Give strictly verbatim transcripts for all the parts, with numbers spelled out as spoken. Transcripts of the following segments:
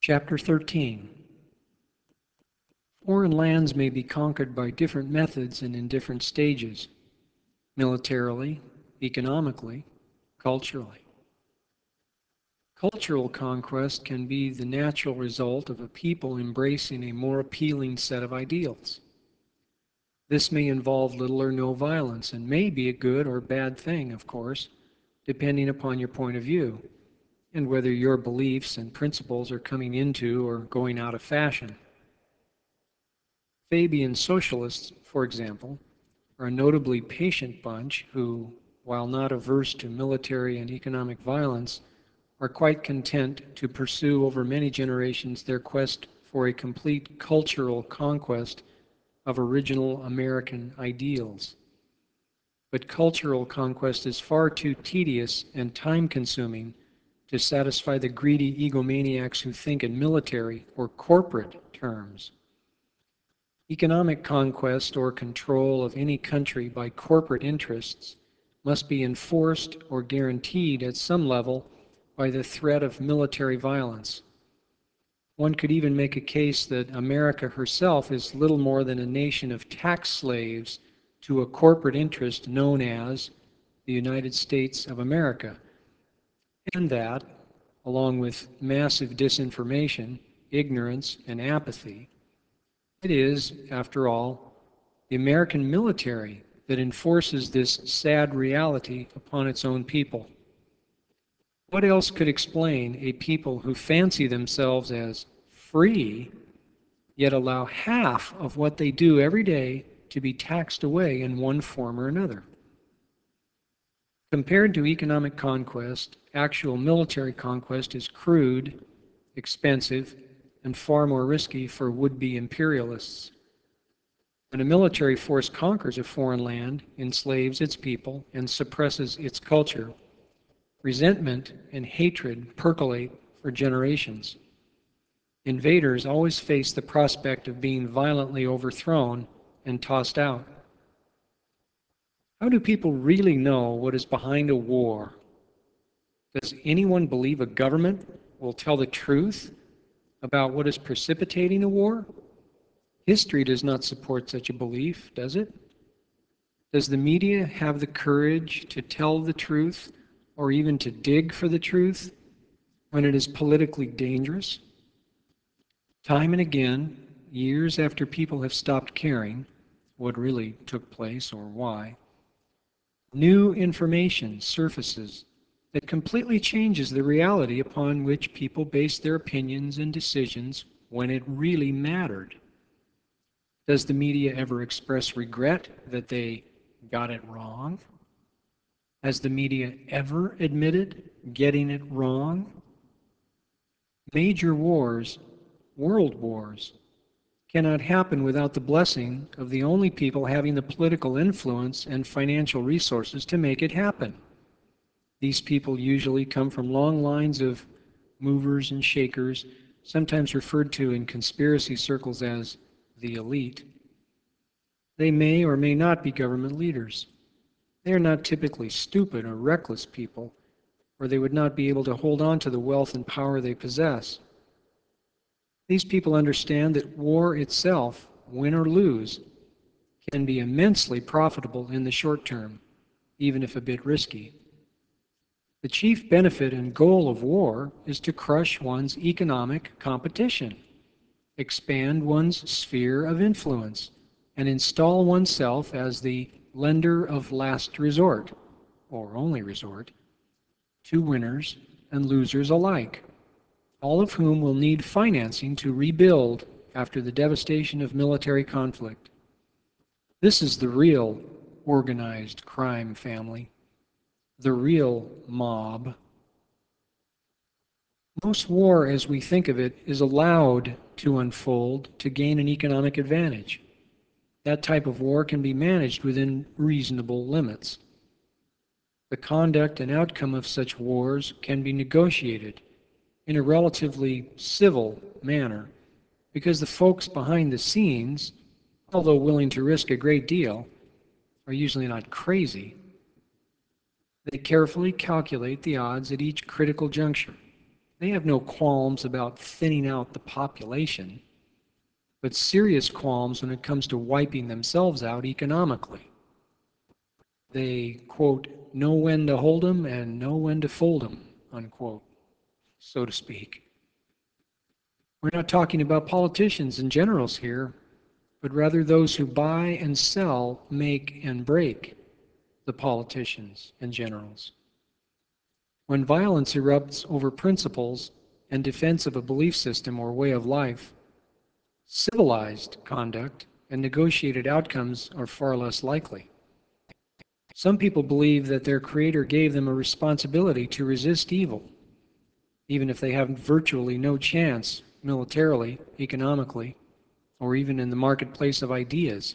Chapter thirteen. Foreign lands may be conquered by different methods and in different stages: militarily, economically, culturally. Cultural conquest can be the natural result of a people embracing a more appealing set of ideals. This may involve little or no violence and may be a good or bad thing, of course, depending upon your point of view and whether your beliefs and principles are coming into or going out of fashion. Fabian socialists, for example, are a notably patient bunch who, while not averse to military and economic violence, are quite content to pursue over many generations their quest for a complete cultural conquest of original American ideals. But cultural conquest is far too tedious and time-consuming to satisfy the greedy egomaniacs who think in military or corporate terms. Economic conquest or control of any country by corporate interests must be enforced or guaranteed at some level by the threat of military violence. One could even make a case that America herself is little more than a nation of tax slaves to a corporate interest known as the United States of America, and that, along with massive disinformation, ignorance, and apathy, it is, after all, the American military that enforces this sad reality upon its own people. What else could explain a people who fancy themselves as free, yet allow half of what they do every day to be taxed away in one form or another? Compared to economic conquest, actual military conquest is crude, expensive, and far more risky for would-be imperialists. When a military force conquers a foreign land, enslaves its people, and suppresses its culture, resentment and hatred percolate for generations. Invaders always face the prospect of being violently overthrown and tossed out. How do people really know what is behind a war? Does anyone believe a government will tell the truth about what is precipitating a war? History does not support such a belief, does it? Does the media have the courage to tell the truth or even to dig for the truth when it is politically dangerous? Time and again, years after people have stopped caring what really took place or why, new information surfaces that completely changes the reality upon which people base their opinions and decisions when it really mattered. Does the media ever express regret that they got it wrong? Has the media ever admitted getting it wrong? Major wars, world wars, cannot happen without the blessing of the only people having the political influence and financial resources to make it happen. These people usually come from long lines of movers and shakers, sometimes referred to in conspiracy circles as the elite. They may or may not be government leaders. They are not typically stupid or reckless people, or they would not be able to hold on to the wealth and power they possess. These people understand that war itself, win or lose, can be immensely profitable in the short term, even if a bit risky. The chief benefit and goal of war is to crush one's economic competition, expand one's sphere of influence, and install oneself as the lender of last resort, or only resort, to winners and losers alike, all of whom will need financing to rebuild after the devastation of military conflict. This is the real organized crime family, the real mob. Most war, as we think of it, is allowed to unfold to gain an economic advantage. That type of war can be managed within reasonable limits. The conduct and outcome of such wars can be negotiated in a relatively civil manner because the folks behind the scenes, although willing to risk a great deal, are usually not crazy. They carefully calculate the odds at each critical juncture They have no qualms about thinning out the population, but serious qualms when it comes to wiping themselves out economically. They, quote, know when to hold 'em and know when to fold 'em, unquote, so to speak. We're not talking about politicians and generals here, but rather those who buy and sell, make and break the politicians and generals. When violence erupts over principles and defense of a belief system or way of life, civilized conduct and negotiated outcomes are far less likely. Some people believe that their Creator gave them a responsibility to resist evil, even if they have virtually no chance militarily, economically, or even in the marketplace of ideas.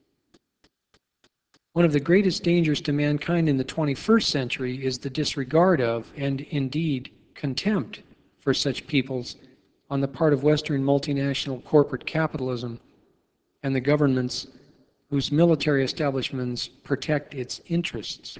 One of the greatest dangers to mankind in the twenty-first century is the disregard of, and indeed contempt for such peoples on the part of Western multinational corporate capitalism and the governments whose military establishments protect its interests.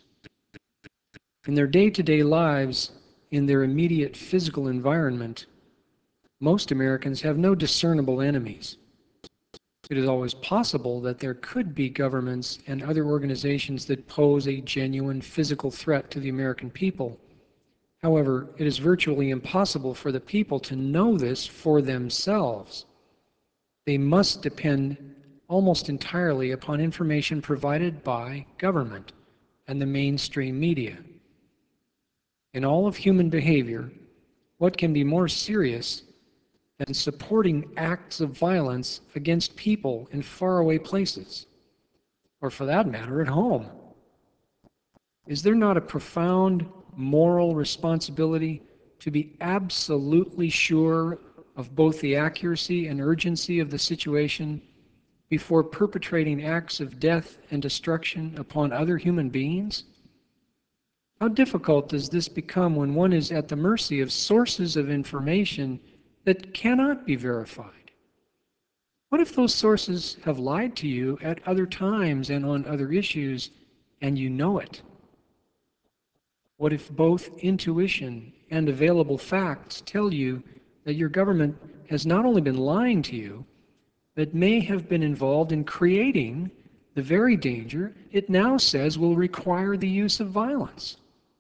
In their day-to-day lives, in their immediate physical environment, most Americans have no discernible enemies. It is always possible that there could be governments and other organizations that pose a genuine physical threat to the American people. However, it is virtually impossible for the people to know this for themselves. They must depend almost entirely upon information provided by government and the mainstream media. In all of human behavior, what can be more serious than supporting acts of violence against people in faraway places, or for that matter, at home? Is there not a profound moral responsibility to be absolutely sure of both the accuracy and urgency of the situation before perpetrating acts of death and destruction upon other human beings? How difficult does this become when one is at the mercy of sources of information that cannot be verified? What if those sources have lied to you at other times and on other issues, and you know it? What if both intuition and available facts tell you that your government has not only been lying to you, but may have been involved in creating the very danger it now says will require the use of violence?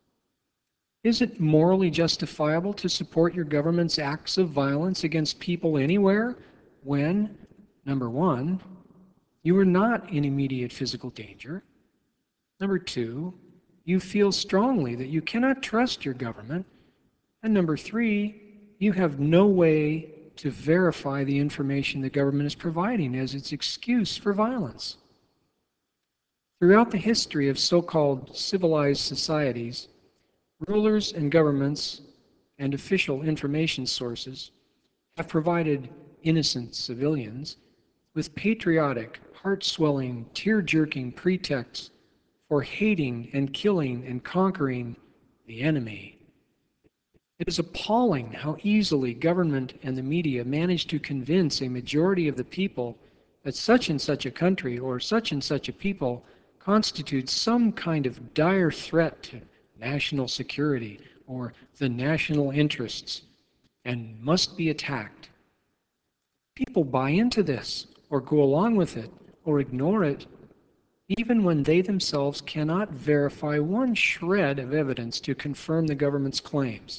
Is it morally justifiable to support your government's acts of violence against people anywhere when, number one, you are not in immediate physical danger? Number two, you feel strongly that you cannot trust your government. And number three, you have no way to verify the information the government is providing as its excuse for violence. Throughout the history of so-called civilized societies, rulers and governments and official information sources have provided innocent civilians with patriotic, heart-swelling, tear-jerking pretexts for hating and killing and conquering the enemy. It is appalling how easily government and the media manage to convince a majority of the people that such and such a country or such and such a people constitutes some kind of dire threat to national security or the national interests and must be attacked. People buy into this or go along with it or ignore it, even when they themselves cannot verify one shred of evidence to confirm the government's claims.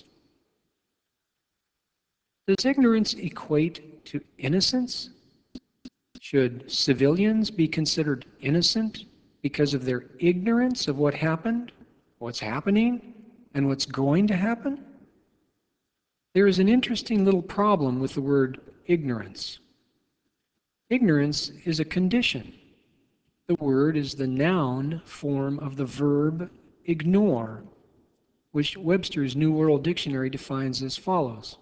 Does ignorance equate to innocence? Should civilians be considered innocent because of their ignorance of what happened, what's happening, and what's going to happen? There is an interesting little problem with the word ignorance. Ignorance is a condition. The word is the noun form of the verb ignore, which Webster's New World Dictionary defines as follows.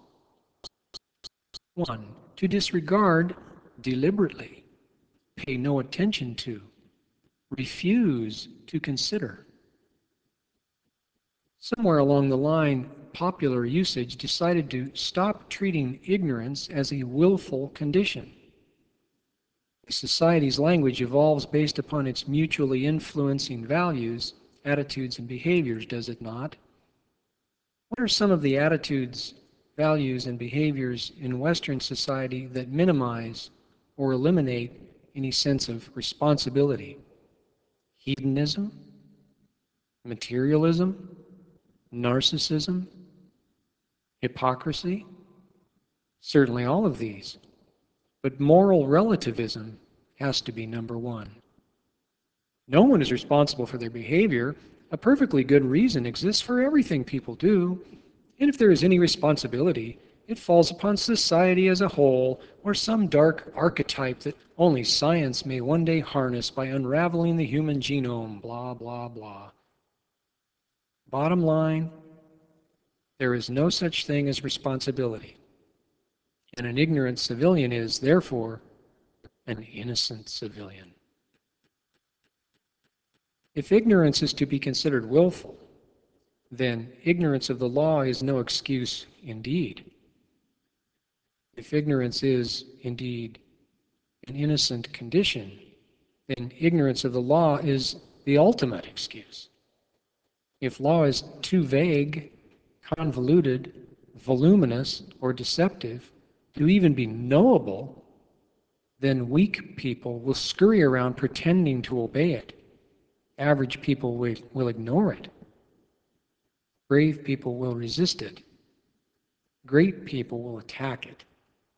One, to disregard deliberately, pay no attention to, refuse to consider. Somewhere along the line, popular usage decided to stop treating ignorance as a willful condition. Society's language evolves based upon its mutually influencing values, attitudes, and behaviors, does it not? What are some of the attitudes values, and behaviors in Western society that minimize or eliminate any sense of responsibility. Hedonism, materialism, narcissism, hypocrisy, certainly all of these. But moral relativism has to be number one. No one is responsible for their behavior. A perfectly good reason exists for everything people do. And if there is any responsibility, it falls upon society as a whole, or some dark archetype that only science may one day harness by unraveling the human genome, blah, blah, blah. Bottom line, there is no such thing as responsibility. And an ignorant civilian is, therefore, an innocent civilian. If ignorance is to be considered willful, then ignorance of the law is no excuse indeed. If ignorance is indeed an innocent condition, then ignorance of the law is the ultimate excuse. If law is too vague, convoluted, voluminous, or deceptive to even be knowable, then weak people will scurry around pretending to obey it. Average people will, will ignore it. Brave people will resist it. Great people will attack it.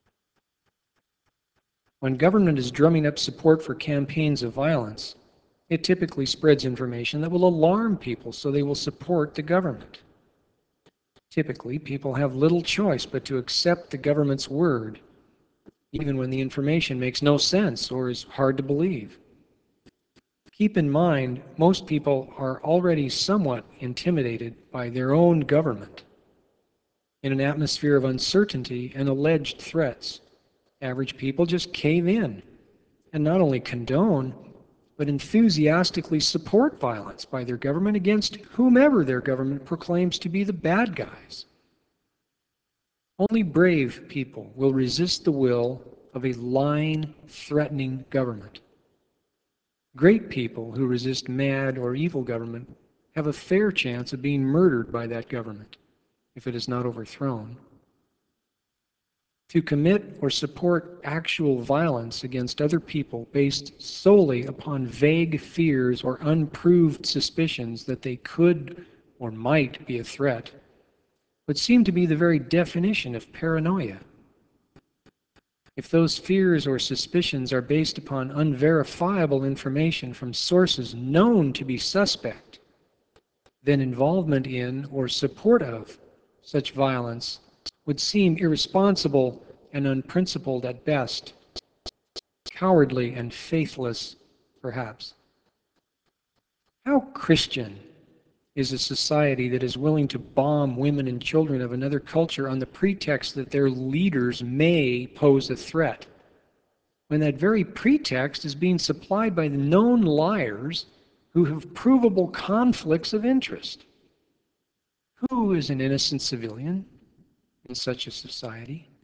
When government is drumming up support for campaigns of violence, it typically spreads information that will alarm people so they will support the government. Typically, people have little choice but to accept the government's word, even when the information makes no sense or is hard to believe. Keep in mind, most people are already somewhat intimidated by their own government. In an atmosphere of uncertainty and alleged threats, average people just cave in and not only condone, but enthusiastically support violence by their government against whomever their government proclaims to be the bad guys. Only brave people will resist the will of a lying, threatening government. Great people who resist mad or evil government have a fair chance of being murdered by that government if it is not overthrown. To commit or support actual violence against other people based solely upon vague fears or unproved suspicions that they could or might be a threat would seem to be the very definition of paranoia. If those fears or suspicions are based upon unverifiable information from sources known to be suspect, then involvement in or support of such violence would seem irresponsible and unprincipled at best, cowardly and faithless, perhaps. How Christian is a society that is willing to bomb women and children of another culture on the pretext that their leaders may pose a threat, when that very pretext is being supplied by the known liars who have provable conflicts of interest? Who is an innocent civilian in such a society?